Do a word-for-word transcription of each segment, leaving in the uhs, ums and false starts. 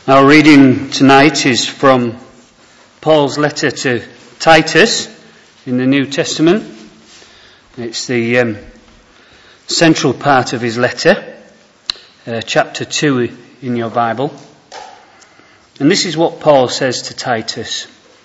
Our reading tonight is from Paul's letter to Titus in the New Testament. It's the um, central part of his letter, uh, chapter two in your Bible. And this is what Paul says to Titus.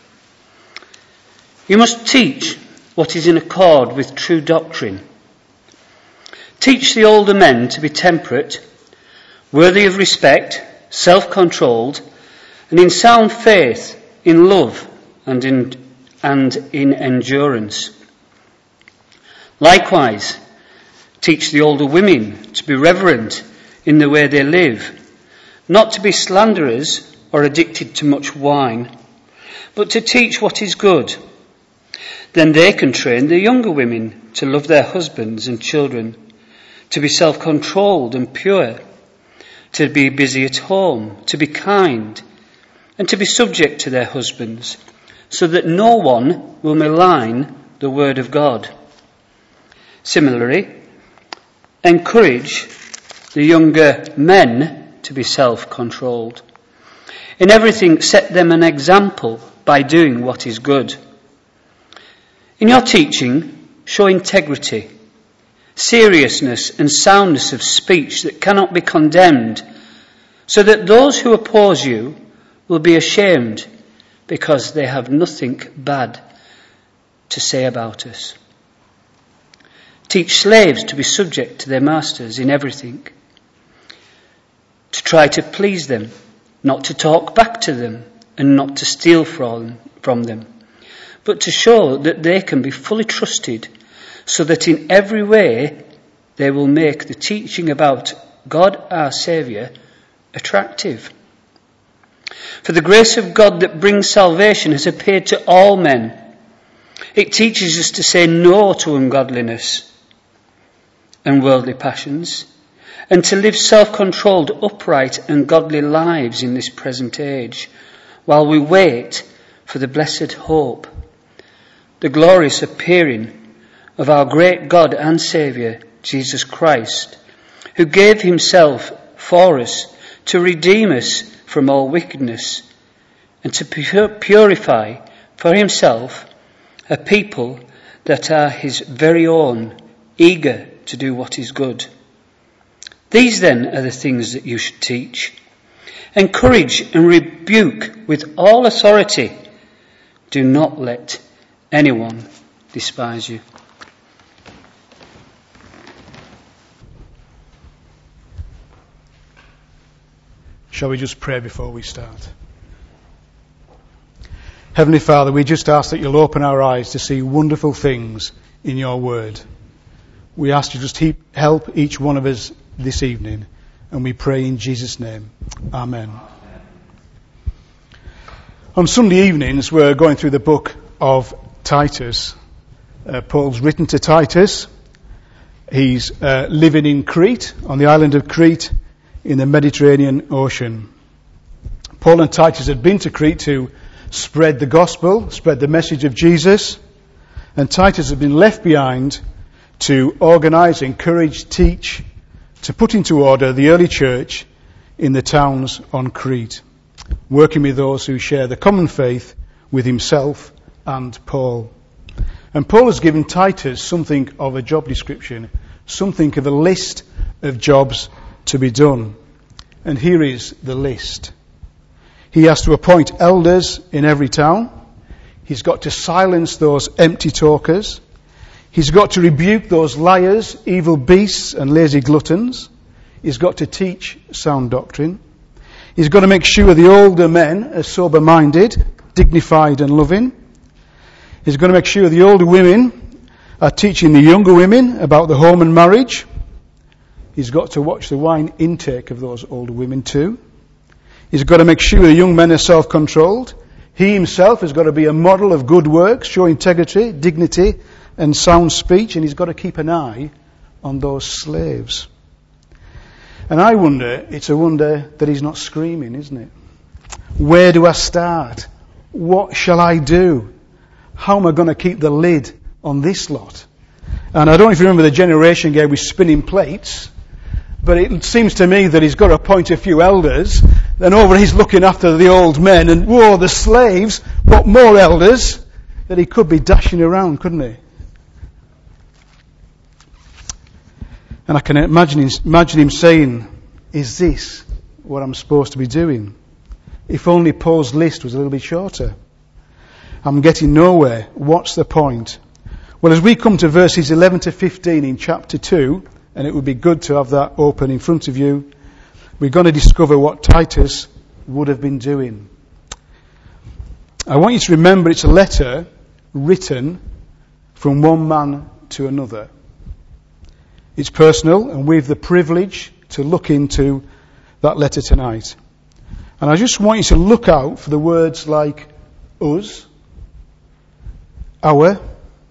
You must teach what is in accord with true doctrine. Teach the older men to be temperate, worthy of respect, self-controlled, and in sound faith, in love, and in, and in endurance. Likewise, teach the older women to be reverent in the way they live, not to be slanderers or addicted to much wine, but to teach what is good. Then they can train the younger women to love their husbands and children, to be self-controlled and pure, to be busy at home, to be kind, and to be subject to their husbands, so that no one will malign the word of God. Similarly, encourage the younger men to be self-controlled. In everything, set them an example by doing what is good. In your teaching, show integrity, seriousness and soundness of speech that cannot be condemned, so that those who oppose you will be ashamed because they have nothing bad to say about us. Teach slaves to be subject to their masters in everything, to try to please them, not to talk back to them and not to steal from, from them, but to show that they can be fully trusted, so that in every way they will make the teaching about God our Saviour attractive. For the grace of God that brings salvation has appeared to all men. It teaches us to say no to ungodliness and worldly passions, and to live self-controlled, upright and godly lives in this present age, while we wait for the blessed hope, the glorious appearing of our great God and Saviour, Jesus Christ, who gave himself for us to redeem us from all wickedness and to purify for himself a people that are his very own, eager to do what is good. These then are the things that you should teach. Encourage and rebuke with all authority. Do not let anyone despise you. Shall we just pray before we start? Heavenly Father, we just ask that you'll open our eyes to see wonderful things in your word. We ask you just to help each one of us this evening, and we pray in Jesus' name. Amen. On Sunday evenings, we're going through the book of Titus. Uh, Paul's written to Titus. He's uh, living in Crete, on the island of Crete, in the Mediterranean Ocean. Paul and Titus had been to Crete to spread the gospel, spread the message of Jesus, and Titus had been left behind to organise, encourage, teach, to put into order the early church in the towns on Crete, working with those who share the common faith with himself and Paul. And Paul has given Titus something of a job description, something of a list of jobs to be done. And here is the list. He has to appoint elders in every town. He's got to silence those empty talkers. He's got to rebuke those liars, evil beasts and lazy gluttons. He's got to teach sound doctrine. He's got to make sure the older men are sober-minded, dignified and loving. He's going to make sure the older women are teaching the younger women about the home and marriage. He's got to watch the wine intake of those older women too. He's got to make sure the young men are self-controlled. He himself has got to be a model of good works, show integrity, dignity and sound speech, and he's got to keep an eye on those slaves. And I wonder, it's a wonder that he's not screaming, isn't it? Where do I start? What shall I do? How am I going to keep the lid on this lot? And I don't know if you remember the generation game with spinning plates. but it seems to me that he's got to appoint a few elders, then over he's looking after the old men, and whoa, the slaves, what more elders, that he could be dashing around, couldn't he? And I can imagine him, imagine him saying, is this what I'm supposed to be doing? If only Paul's list was a little bit shorter. I'm getting nowhere. What's the point? Well, as we come to verses eleven to fifteen in chapter two, and it would be good to have that open in front of you, we're going to discover what Titus would have been doing. I want you to remember it's a letter written from one man to another. It's personal, and we've the privilege to look into that letter tonight. And I just want you to look out for the words like us, our,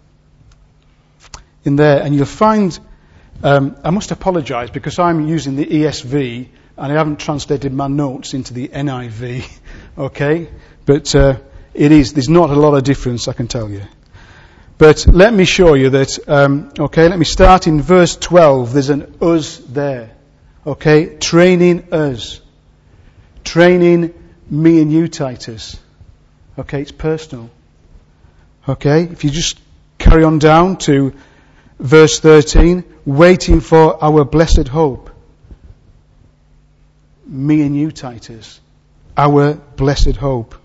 in there, and you'll find, um, I must apologise because I'm using the E S V and I haven't translated my notes into the N I V, okay? But uh, it is, there's not a lot of difference, I can tell you. But let me show you that, um, okay, let me start in verse twelve. There's an us there, okay? Training us. Training me and you, Titus. Okay, it's personal. Okay, if you just carry on down to verse thirteen, waiting for our blessed hope. Me and you, Titus. Our blessed hope.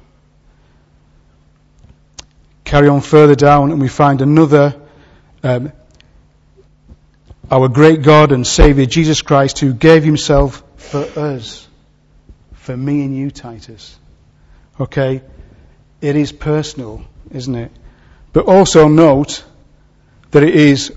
Carry on further down and we find another, um, our great God and Saviour Jesus Christ, who gave himself for us. For me and you, Titus. Okay, it is personal, isn't it? But also note that it is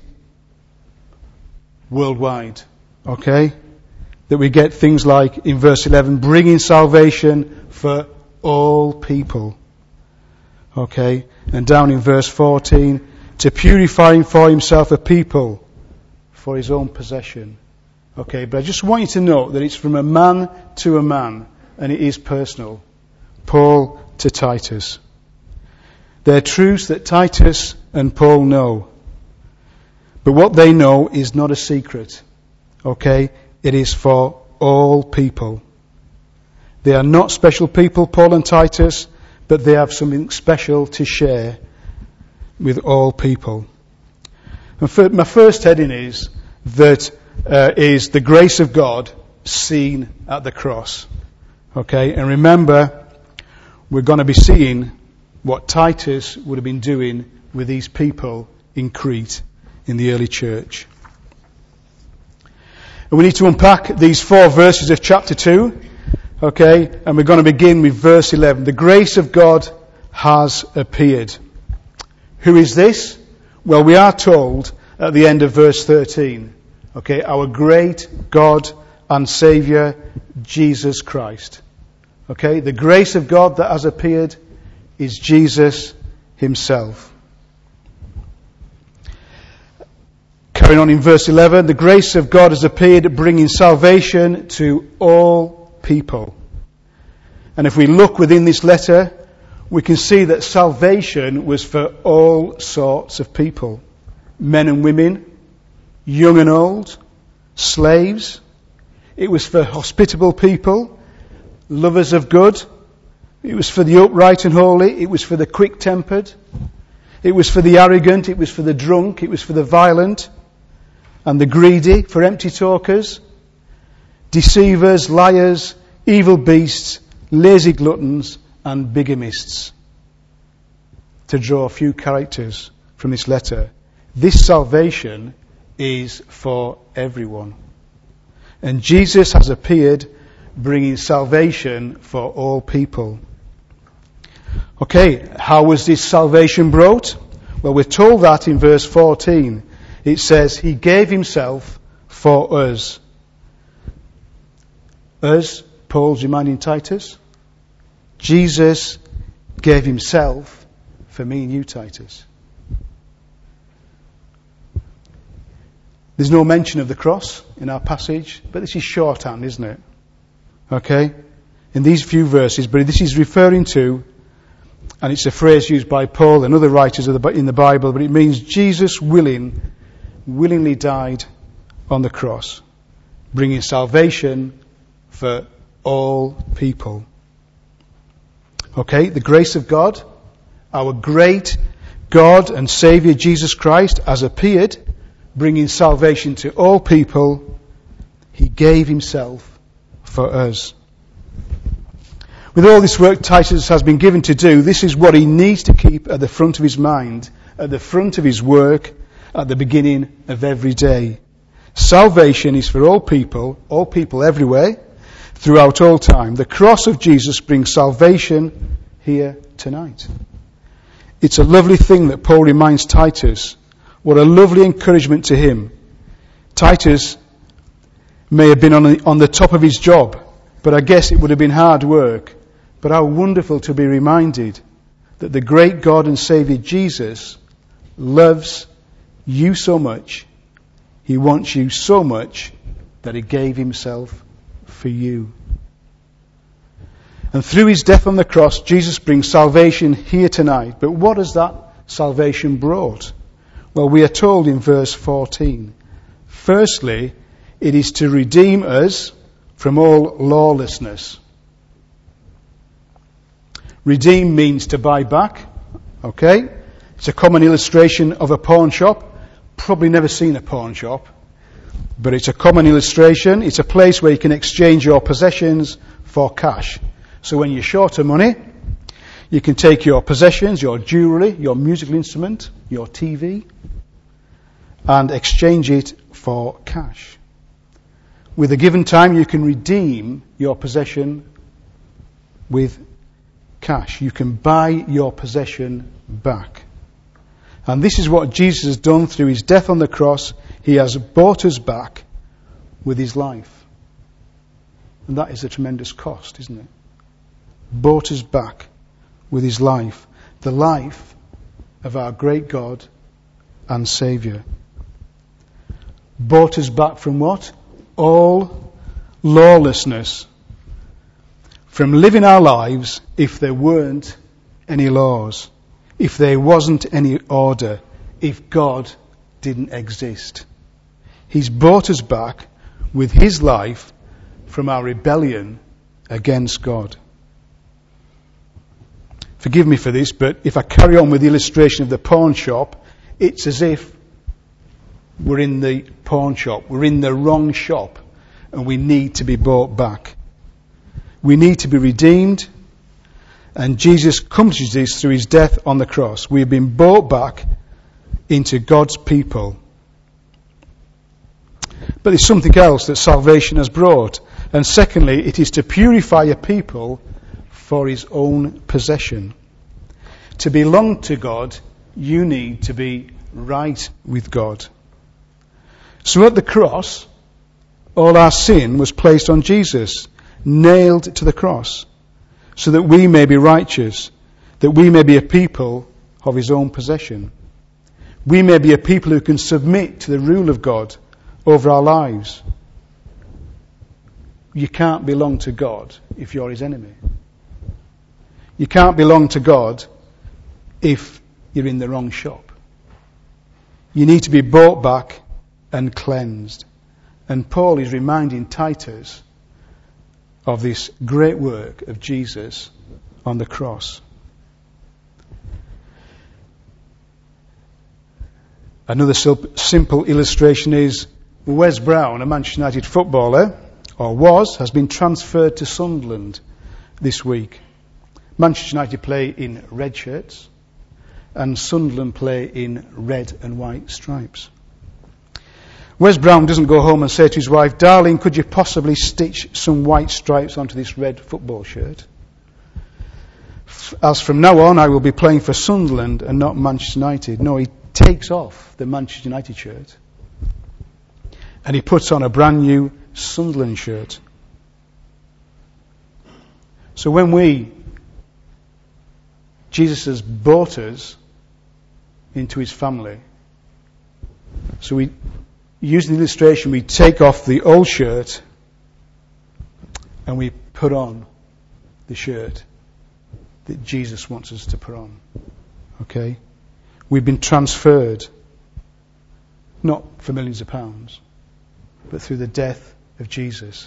worldwide. Okay? That we get things like, in verse eleven, bringing salvation for all people. Okay? And down in verse fourteen, to purifying for himself a people for his own possession. Okay, but I just want you to note that it's from a man to a man, and it is personal. Paul to Titus. They're truths that Titus and Paul know. But what they know is not a secret. Okay? It is for all people. They are not special people, Paul and Titus, but they have something special to share with all people. And for, my first heading is that uh, is the grace of God seen at the cross. Okay, and remember, we're going to be seeing what Titus would have been doing with these people in Crete in the early church. And we need to unpack these four verses of chapter two. Okay, and we're going to begin with verse eleven. The grace of God has appeared. Who is this? Well, we are told at the end of verse thirteen. Okay, our great God and Saviour, Jesus Christ. Okay, the grace of God that has appeared is Jesus himself. Carrying on in verse eleven, the grace of God has appeared, bringing salvation to all people. And if we look within this letter, we can see that salvation was for all sorts of people. Men and women, young and old, slaves. It was for hospitable people, lovers of good. It was for the upright and holy. It was for the quick-tempered. It was for the arrogant. It was for the drunk. It was for the violent and the greedy, for empty talkers, deceivers, liars, evil beasts, lazy gluttons, and bigamists. To draw a few characters from this letter. This salvation is for everyone. And Jesus has appeared, bringing salvation for all people. Okay, how was this salvation brought? Well, we're told that in verse fourteen. It says, He gave Himself for us. Us, Paul's reminding Titus. Jesus gave Himself for me and you, Titus. There's no mention of the cross in our passage, but this is shorthand, isn't it? Okay? In these few verses, but this is referring to, and it's a phrase used by Paul and other writers of the, in the Bible, but it means Jesus willing, willingly died on the cross. bringing salvation for all people. Okay, the grace of God, our great God and Saviour Jesus Christ has appeared, bringing salvation to all people. He gave himself for us. With all this work Titus has been given to do, this is what he needs to keep at the front of his mind, at the front of his work, at the beginning of every day. Salvation is for all people, all people everywhere, throughout all time. The cross of Jesus brings salvation here tonight. It's a lovely thing that Paul reminds Titus. What a lovely encouragement to him. Titus may have been on the, on the top of his job, but I guess it would have been hard work. But how wonderful to be reminded that the great God and Saviour Jesus loves you so much. He wants you so much that he gave himself for you. And through his death on the cross, Jesus brings salvation here tonight. But what has that salvation brought? Well, we are told in verse fourteen. Firstly, it is to redeem us from all lawlessness. Redeem means to buy back. Okay? It's a common illustration of a pawn shop. Probably never seen a pawn shop. But it's a common illustration. It's a place where you can exchange your possessions for cash. So when you're short of money, you can take your possessions, your jewellery, your musical instrument, your T V, and exchange it for cash. With a given time, you can redeem your possession with cash. You can buy your possession back. And this is what Jesus has done through his death on the cross. He has bought us back with his life. And that is a tremendous cost, isn't it? Bought us back with his life. The life of our great God and Saviour. Bought us back from what? All lawlessness. From living our lives if there weren't any laws. If there wasn't any order. If God didn't exist. He's bought us back with his life from our rebellion against God. Forgive me for this, but if I carry on with the illustration of the pawn shop, it's as if we're in the pawn shop. We're in the wrong shop and we need to be bought back. We need to be redeemed, and Jesus accomplishes this through his death on the cross. We've been bought back into God's people. But there's something else that salvation has brought. And secondly, it is to purify a people for his own possession. To belong to God, you need to be right with God. So at the cross, all our sin was placed on Jesus, nailed to the cross, so that we may be righteous, that we may be a people of his own possession. We may be a people who can submit to the rule of God over our lives. You can't belong to God if you're his enemy. You can't belong to God if you're in the wrong shop. You need to be bought back and cleansed. And Paul is reminding Titus of this great work of Jesus on the cross. Another simple illustration is Wes Brown, a Manchester United footballer, or was, has been transferred to Sunderland this week. Manchester United play in red shirts and Sunderland play in red and white stripes. Wes Brown doesn't go home and say to his wife, "Darling, could you possibly stitch some white stripes onto this red football shirt? As from now on I will be playing for Sunderland and not Manchester United." No, he takes off the Manchester United shirt and he puts on a brand new Sunderland shirt. So when we, Jesus has bought us into his family. So we, using the illustration, we take off the old shirt and we put on the shirt that Jesus wants us to put on. Okay? We've been transferred, not for millions of pounds, but through the death of Jesus.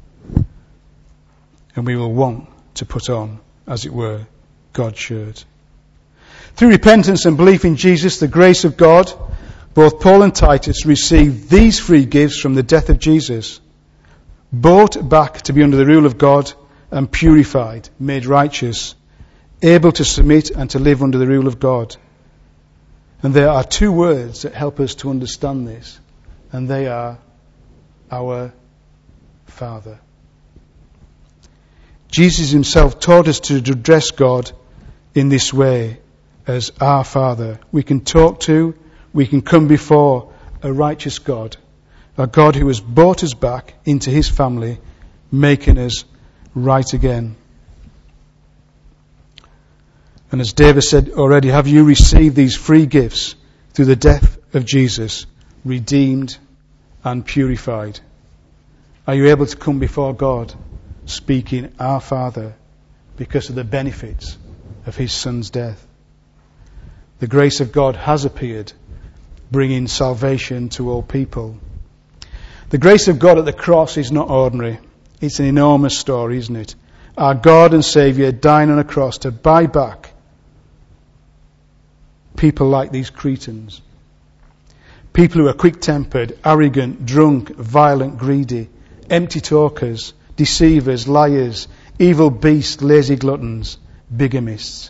And we will want to put on, as it were, God's shirt. Through repentance and belief in Jesus, the grace of God, both Paul and Titus received these free gifts from the death of Jesus, bought back to be under the rule of God and purified, made righteous, able to submit and to live under the rule of God. And there are two words that help us to understand this, and they are our Father. Jesus himself taught us to address God in this way, as our Father. We can talk to, we can come before a righteous God, a God who has brought us back into his family, making us right again. And as David said already, have you received these free gifts through the death of Jesus, redeemed and purified? Are you able to come before God speaking our Father because of the benefits of his Son's death? The grace of God has appeared, bringing salvation to all people. The grace of God at the cross is not ordinary. It's an enormous story, isn't it? Our God and Saviour dying on a cross to buy back people like these Cretans. People who are quick-tempered, arrogant, drunk, violent, greedy, empty talkers, deceivers, liars, evil beasts, lazy gluttons, bigamists.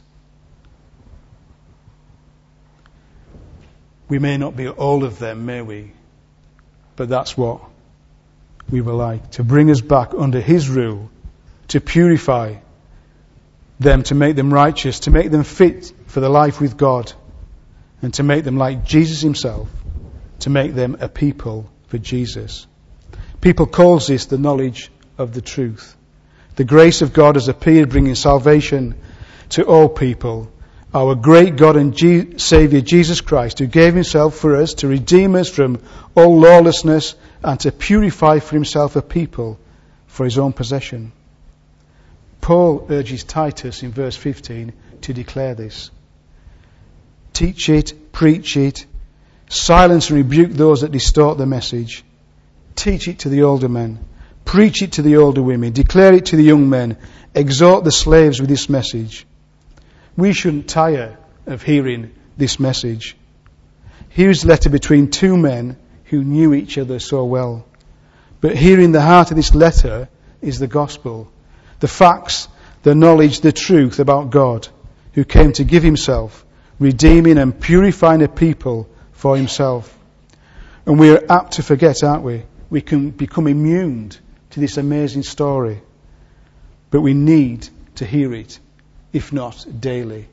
We may not be all of them, may we? But that's what we were like. To bring us back under his rule, to purify them, to make them righteous, to make them fit for the life with God, and to make them like Jesus himself, to make them a people for Jesus. People calls this the knowledge of the truth. The grace of God has appeared, bringing salvation to all people. Our great God and G- Saviour Jesus Christ, who gave himself for us to redeem us from all lawlessness and to purify for himself a people for his own possession. Paul urges Titus in verse fifteen to declare this. Teach it, preach it, silence and rebuke those that distort the message. Teach it to the older men. Preach it to the older women. Declare it to the young men. Exhort the slaves with this message. We shouldn't tire of hearing this message. Here's a letter between two men who knew each other so well. But here in the heart of this letter is the gospel. The facts, the knowledge, the truth about God, who came to give himself, redeeming and purifying a people for himself. And we are apt to forget, aren't we? We can become immune to this amazing story. But we need to hear it, if not daily.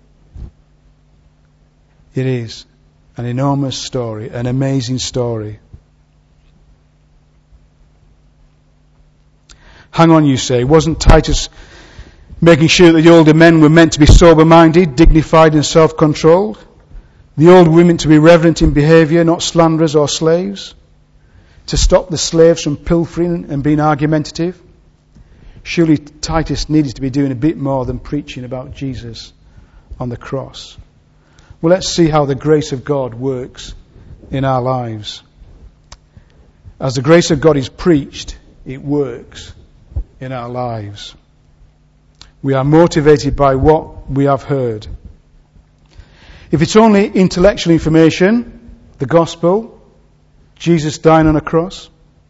It is an enormous story, an amazing story. Hang on, you say. Wasn't Titus making sure that the older men were meant to be sober-minded, dignified and self-controlled? The older women to be reverent in behaviour, not slanderers or slaves? To stop the slaves from pilfering and being argumentative? Surely Titus needed to be doing a bit more than preaching about Jesus on the cross. Well, let's see how the grace of God works in our lives. As the grace of God is preached, it works in our lives. We are motivated by what we have heard. If it's only intellectual information, the gospel, Jesus dying on a cross,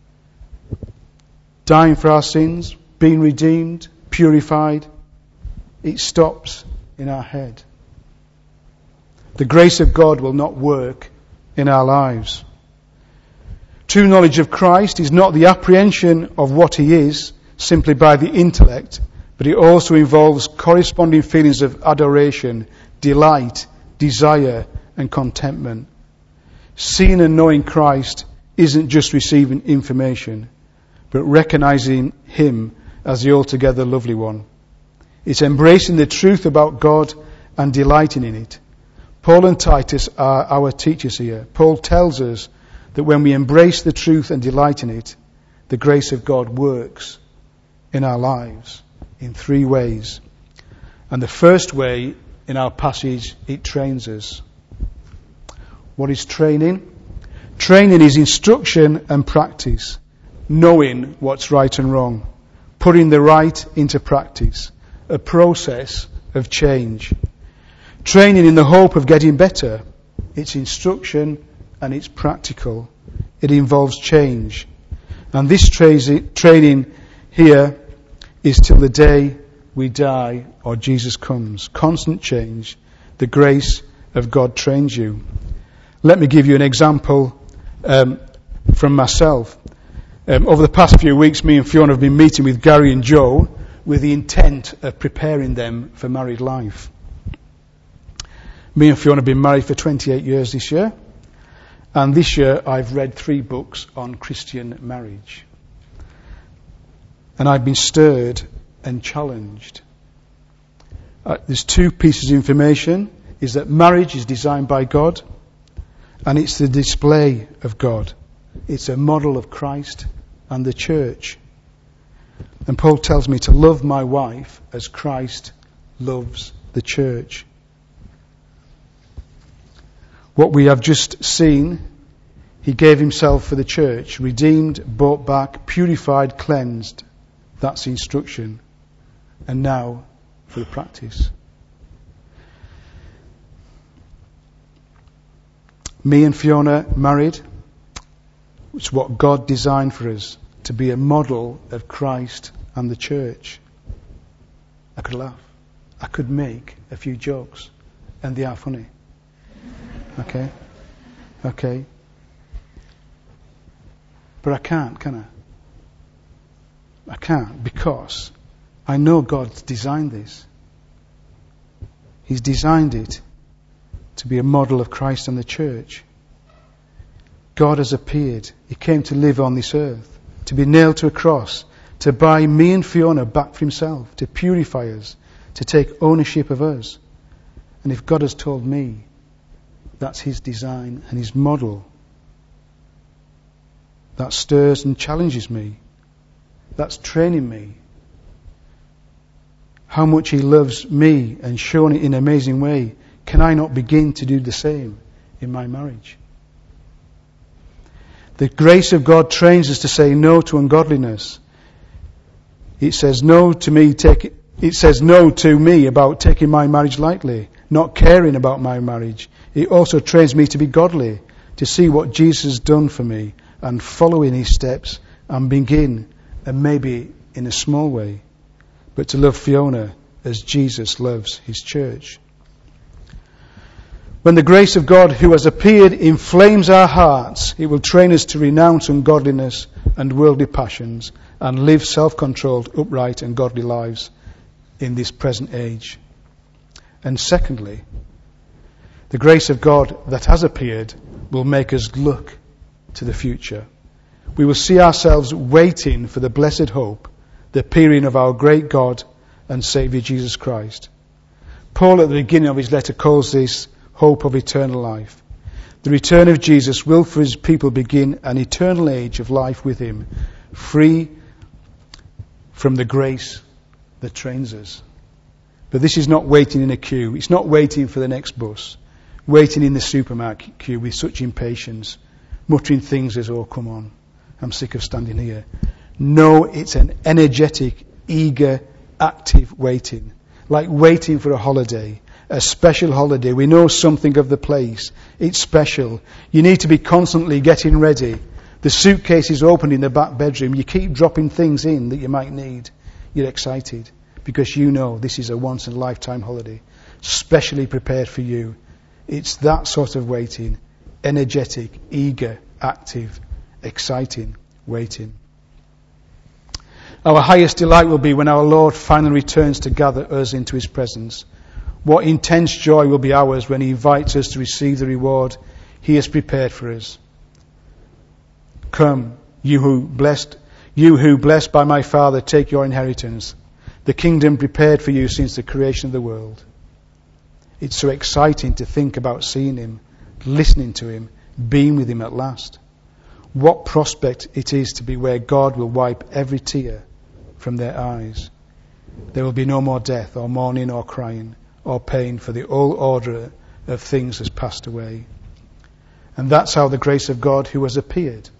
dying for our sins, being redeemed, purified, it stops in our head. The grace of God will not work in our lives. True knowledge of Christ is not the apprehension of what he is simply by the intellect, but it also involves corresponding feelings of adoration, delight, desire and contentment. Seeing and knowing Christ isn't just receiving information, but recognizing him as the altogether lovely one. It's embracing the truth about God and delighting in it. Paul and Titus are our teachers here. Paul tells us that when we embrace the truth and delight in it, the grace of God works in our lives in three ways. And the first way in our passage, it trains us. What is training? Training is instruction and practice. knowing what's right and wrong, putting the right into practice, a process of change. Training in the hope of getting better. It's instruction and it's practical. It involves change. And this tra- training here is till the day we die or Jesus comes. Constant change. The grace of God trains you. Let me give you an example um, from myself. Um, over the past few weeks, me and Fiona have been meeting with Gary and Joe with the intent of preparing them for married life. Me and Fiona have been married for twenty-eight years this year. And this year I've read three books on Christian marriage. And I've been stirred and challenged. Uh, there's two pieces of information. Is that marriage is designed by God. And it's the display of God. It's a model of Christ and the church. And Paul tells me to love my wife as Christ loves the church. What we have just seen, he gave himself for the church, redeemed, bought back, purified, cleansed. That's the instruction. And now for the practice. Me and Fiona married. It's what God designed for us, to be a model of Christ and the church. I could laugh. I could make a few jokes, and they are funny. Okay? Okay? But I can't, can I? I can't, because I know God's designed this. He's designed it to be a model of Christ and the church. God has appeared. He came to live on this earth, to be nailed to a cross, to buy me and Fiona back for himself, to purify us, to take ownership of us. And if God has told me that's his design and his model, that stirs and challenges me. That's training me. How much he loves me and shown it in an amazing way. Can I not begin to do the same in my marriage? The grace of God trains us to say no to ungodliness. It says no to me. Take it says no to me about taking my marriage lightly, not caring about my marriage. It also trains me to be godly, to see what Jesus has done for me and follow in his steps and begin, and maybe in a small way, but to love Fiona as Jesus loves his church. When the grace of God who has appeared inflames our hearts, it will train us to renounce ungodliness and worldly passions and live self-controlled, upright and godly lives in this present age. And secondly, the grace of God that has appeared will make us look to the future. We will see ourselves waiting for the blessed hope, the appearing of our great God and Saviour Jesus Christ. Paul at the beginning of his letter calls this hope of eternal life. The return of Jesus will for his people begin an eternal age of life with him, free from the grace that trains us. But this is not waiting in a queue. It's not waiting for the next bus, waiting in the supermarket queue with such impatience, muttering things as, oh, come on, I'm sick of standing here. No, it's an energetic, eager, active waiting, like waiting for a holiday. A special holiday. We know something of the place. It's special. You need to be constantly getting ready. The suitcase is opened in the back bedroom. You keep dropping things in that you might need. You're excited because you know this is a once-in-a-lifetime holiday, specially prepared for you. It's that sort of waiting. Energetic, eager, active, exciting waiting. Our highest delight will be when our Lord finally returns to gather us into his presence. What intense joy will be ours when he invites us to receive the reward he has prepared for us. Come, you who blessed, you who blessed by my Father, take your inheritance, the kingdom prepared for you since the creation of the world. It's so exciting to think about seeing him, listening to him, being with him at last. What prospect it is to be where God will wipe every tear from their eyes. There will be no more death or mourning or crying or pain, for the old order of things has passed away. And that's how the grace of God who has appeared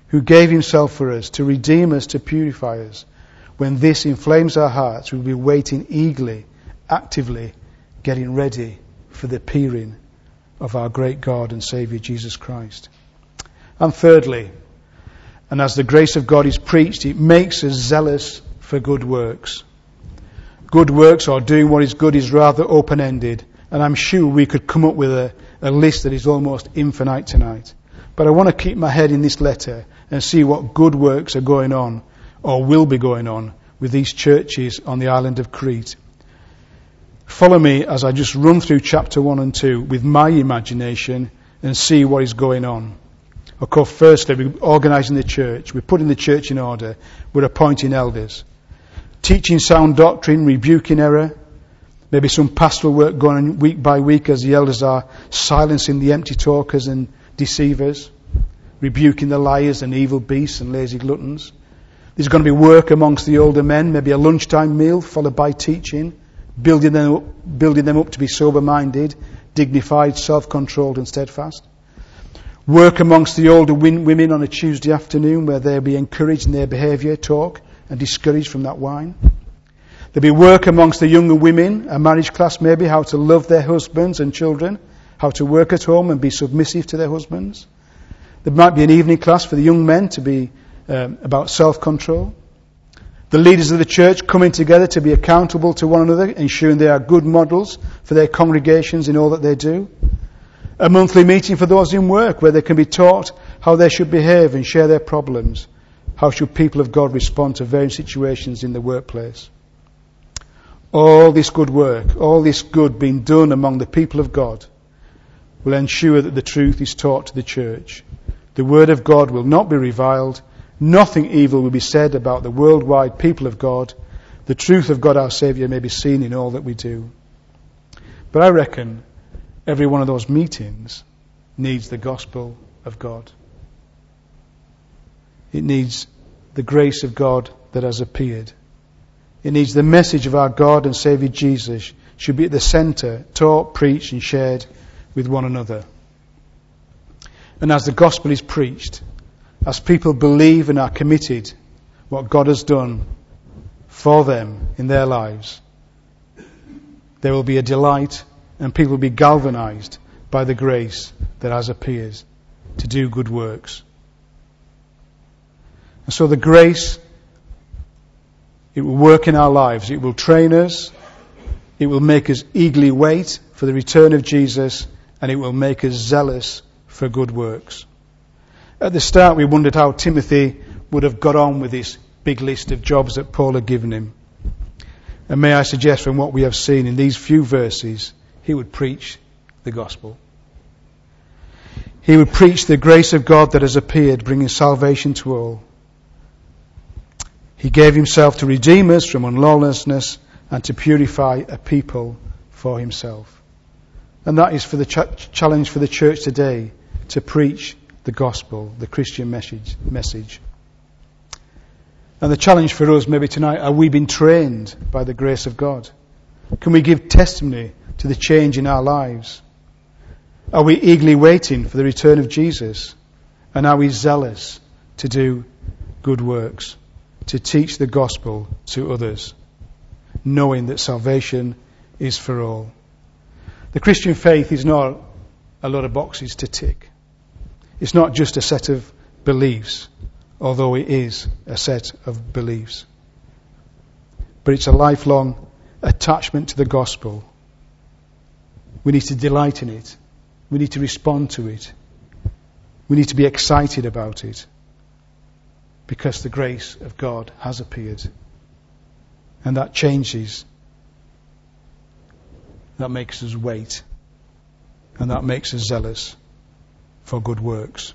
who gave himself for us to redeem us, to purify us. When this inflames our hearts, we'll be waiting eagerly, actively, getting ready for the appearing of our great God and Saviour Jesus Christ. And thirdly, and as the grace of God is preached, it makes us zealous for good works. Good works, or doing what is good, is rather open-ended, and I'm sure we could come up with a, a list that is almost infinite tonight. But I want to keep my head in this letter and see what good works are going on, or will be going on, with these churches on the island of Crete. Follow me as I just run through chapter one and two with my imagination and see what is going on. Of course, firstly, we're organising the church. We're putting the church in order. We're appointing elders. Teaching sound doctrine, rebuking error. Maybe some pastoral work going on week by week as the elders are silencing the empty talkers and deceivers. Rebuking the liars and evil beasts and lazy gluttons. There's going to be work amongst the older men. Maybe a lunchtime meal followed by teaching. Building them up, building them up to be sober-minded, dignified, self-controlled and steadfast. Work amongst the older women on a Tuesday afternoon where they'll be encouraged in their behaviour, talk, and discouraged from that wine. There'll be work amongst the younger women, a marriage class maybe, how to love their husbands and children, how to work at home and be submissive to their husbands. There might be an evening class for the young men to be um, about self-control. The leaders of the church coming together to be accountable to one another, ensuring they are good models for their congregations in all that they do. A monthly meeting for those in work where they can be taught how they should behave and share their problems. How should people of God respond to various situations in the workplace? All this good work, all this good being done among the people of God will ensure that the truth is taught to the church. The word of God will not be reviled. Nothing evil will be said about the worldwide people of God. The truth of God our Saviour may be seen in all that we do. But I reckon every one of those meetings needs the gospel of God. It needs the grace of God that has appeared. It needs the message of our God and Saviour Jesus should be at the centre, taught, preached and shared with one another. And as the gospel is preached, as people believe and are committed what God has done for them in their lives, there will be a delight and people will be galvanized by the grace that has appeared to do good works. And so the grace, it will work in our lives. It will train us. It will make us eagerly wait for the return of Jesus, and it will make us zealous for good works. At the start, we wondered how Timothy would have got on with this big list of jobs that Paul had given him. And may I suggest from what we have seen in these few verses, he would preach the gospel. He would preach the grace of God that has appeared, bringing salvation to all. He gave himself to redeem us from unlawlessness and to purify a people for himself. And that is for the ch- challenge for the church today, to preach the gospel, the Christian message. message. And the challenge for us maybe tonight, are we being trained by the grace of God? Can we give testimony to the change in our lives? Are we eagerly waiting for the return of Jesus? And are we zealous to do good works, to teach the gospel to others, knowing that salvation is for all? The Christian faith is not a lot of boxes to tick. It's not just a set of beliefs, although it is a set of beliefs. But it's a lifelong attachment to the gospel. We need to delight in it. We need to respond to it. We need to be excited about it, because the grace of God has appeared. And that changes. That makes us wait. And that makes us zealous for good works.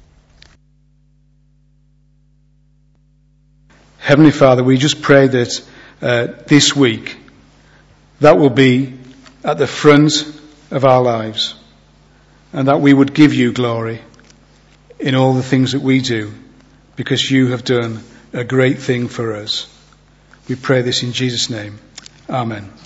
Heavenly Father, we just pray that uh, this week that will be at the front of our lives, and that we would give you glory in all the things that we do, because you have done a great thing for us. We pray this in Jesus' name. Amen.